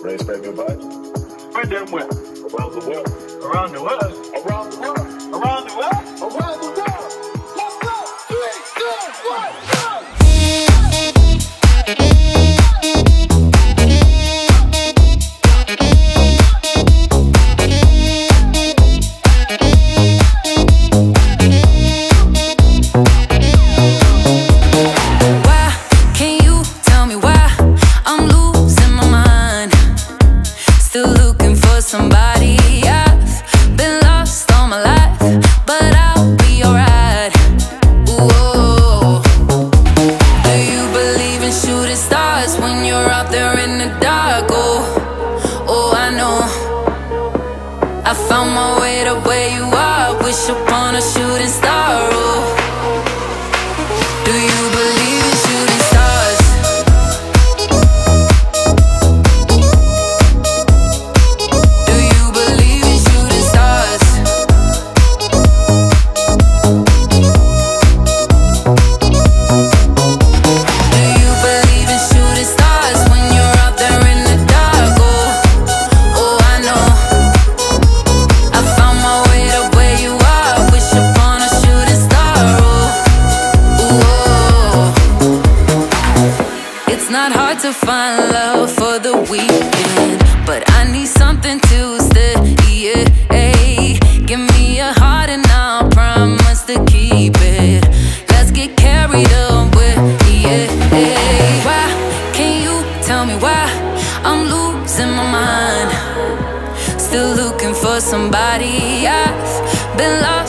Ready to spread good vibes? Spread them where? Around the world. Around the world. Around the world. Around the world. Around the world. Let's go. 3, 2, 1, go. Somebody, I've been lost all my life, but I'll be alright. Ooh, do you believe in shooting stars when you're out there in the dark? Oh, I know. I found my way to where you are. Wish upon a shooting star. Oh, do you believe in shooting stars? To find love for the weekend, but I need something to stay. Yeah, give me a heart and I'll promise to keep it. Let's get carried away. Yeah, why can't you tell me why I'm losing my mind? Still looking for somebody. I've been lost